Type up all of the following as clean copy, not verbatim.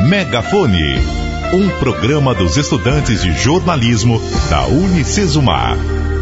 Megafone, um programa dos estudantes de jornalismo da Unicesumar.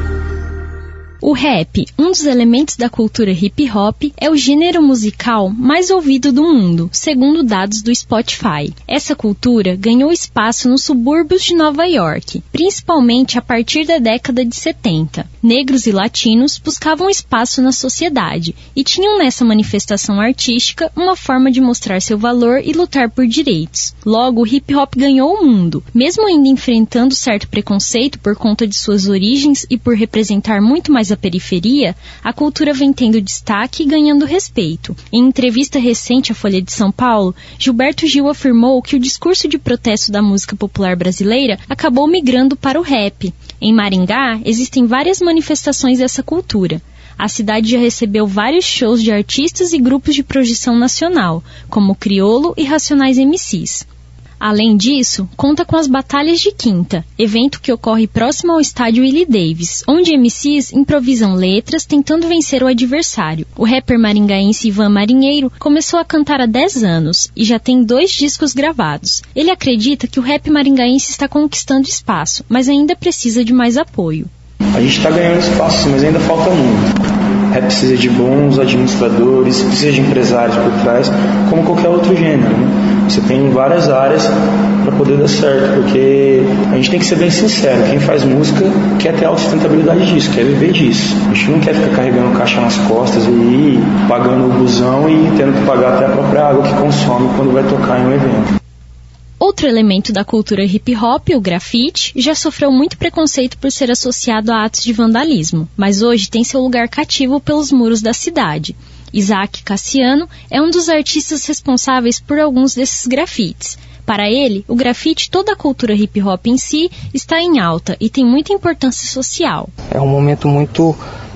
O rap, um dos elementos da cultura hip-hop, é o gênero musical mais ouvido do mundo, segundo dados do Spotify. Essa cultura ganhou espaço nos subúrbios de Nova York, principalmente a partir da década de 70. Negros e latinos buscavam espaço na sociedade e tinham nessa manifestação artística uma forma de mostrar seu valor e lutar por direitos. Logo, o hip-hop ganhou o mundo, mesmo ainda enfrentando certo preconceito por conta de suas origens e por representar muito mais a periferia, a cultura vem tendo destaque e ganhando respeito. Em entrevista recente à Folha de São Paulo, Gilberto Gil afirmou que o discurso de protesto da música popular brasileira acabou migrando para o rap. Em Maringá, existem várias manifestações dessa cultura. A cidade já recebeu vários shows de artistas e grupos de projeção nacional, como Criolo e Racionais MCs. Além disso, conta com as Batalhas de Quinta, evento que ocorre próximo ao estádio Willie Davis, onde MCs improvisam letras tentando vencer o adversário. O rapper maringaense Ivan Marinheiro começou a cantar há 10 anos e já tem 2 discos gravados. Ele acredita que o rap maringaense está conquistando espaço, mas ainda precisa de mais apoio. A gente está ganhando espaço, mas ainda falta muito. O rap precisa de bons administradores, precisa de empresários por trás, como qualquer outro gênero, né? Você tem várias áreas para poder dar certo, porque a gente tem que ser bem sincero, quem faz música quer ter autossustentabilidade disso, quer viver disso. A gente não quer ficar carregando caixa nas costas e ir pagando o busão e tendo que pagar até a própria água que consome quando vai tocar em um evento. Outro elemento da cultura hip-hop, o grafite, já sofreu muito preconceito por ser associado a atos de vandalismo, mas hoje tem seu lugar cativo pelos muros da cidade. Isaac Cassiano é um dos artistas responsáveis por alguns desses grafites. Para ele, o grafite, toda a cultura hip-hop em si, está em alta e tem muita importância social. É um momento muito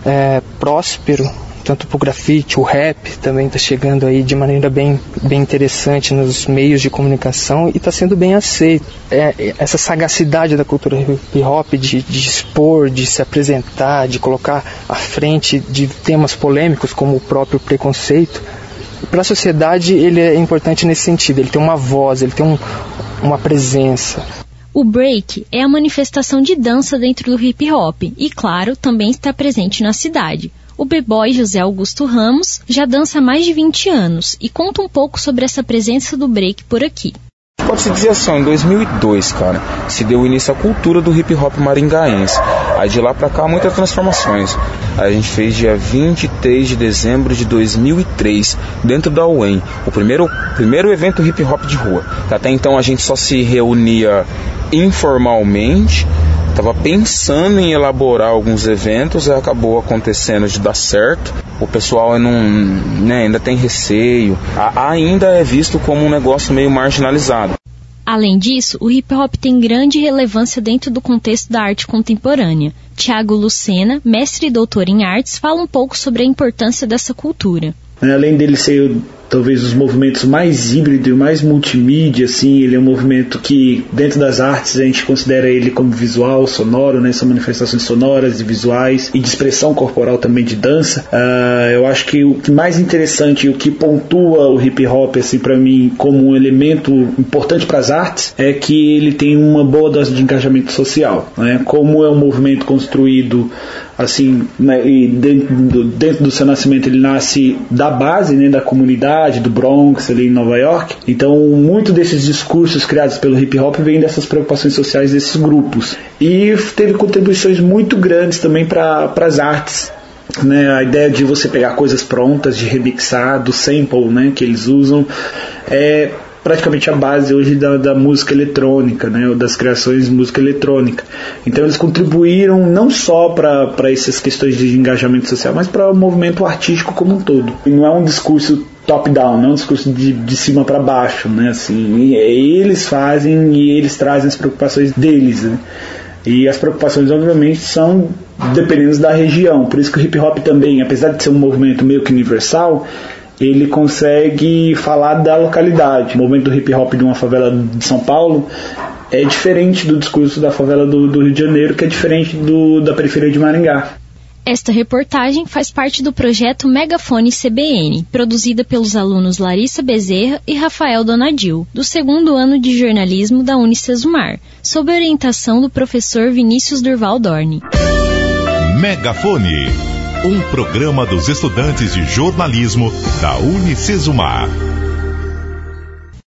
próspero, tanto para o grafite, o rap também está chegando aí de maneira bem interessante nos meios de comunicação e está sendo bem aceito. Essa sagacidade da cultura hip-hop de expor, de se apresentar, de colocar à frente de temas polêmicos como o próprio preconceito, para a sociedade ele é importante nesse sentido, ele tem uma voz, ele tem uma presença. O break é a manifestação de dança dentro do hip-hop e, claro, também está presente na cidade. O b-boy José Augusto Ramos já dança há mais de 20 anos e conta um pouco sobre essa presença do break por aqui. Pode-se dizer assim, em 2002, cara, se deu início à cultura do hip-hop maringaense. Aí de lá pra cá, muitas transformações. Aí a gente fez dia 23 de dezembro de 2003, dentro da UEM, o primeiro evento hip-hop de rua. Até então a gente só se reunia informalmente. Estava pensando em elaborar alguns eventos e acabou acontecendo de dar certo. O pessoal ainda tem receio, ainda é visto como um negócio meio marginalizado. Além disso, o hip-hop tem grande relevância dentro do contexto da arte contemporânea. Tiago Lucena, mestre e doutor em artes, fala um pouco sobre a importância dessa cultura. Além dele ser talvez os movimentos mais híbrido, mais multimídia, assim, ele é um movimento que dentro das artes a gente considera ele como visual, sonoro, né? São manifestações sonoras e visuais e de expressão corporal também de dança. Eu acho que o que mais interessante e o que pontua o hip hop assim para mim como um elemento importante para as artes é que ele tem uma boa dose de engajamento social, né? Como é um movimento construído assim, né, e dentro do seu nascimento ele nasce da base, né, da comunidade do Bronx ali em Nova York. Então muito desses discursos criados pelo hip hop vêm dessas preocupações sociais desses grupos e teve contribuições muito grandes também para as artes, né? A ideia de você pegar coisas prontas, de remixar, do sample, né, que eles usam é praticamente a base hoje da música eletrônica, né, das criações de música eletrônica. Então eles contribuíram não só para essas questões de engajamento social, mas para o movimento artístico como um todo. E não é um discurso top-down, não é um discurso de cima para baixo, né, assim, eles fazem e eles trazem as preocupações deles, né? E as preocupações, obviamente, são dependendo da região. Por isso que o hip-hop também, apesar de ser um movimento meio que universal, ele consegue falar da localidade. O movimento do hip-hop de uma favela de São Paulo é diferente do discurso da favela do Rio de Janeiro, que é diferente da periferia de Maringá. Esta reportagem faz parte do projeto Megafone CBN, produzida pelos alunos Larissa Bezerra e Rafael Donadil, do 2º ano de jornalismo da Unicesumar, sob orientação do professor Vinícius Durval Dorne. Megafone, um programa dos estudantes de jornalismo da Unicesumar.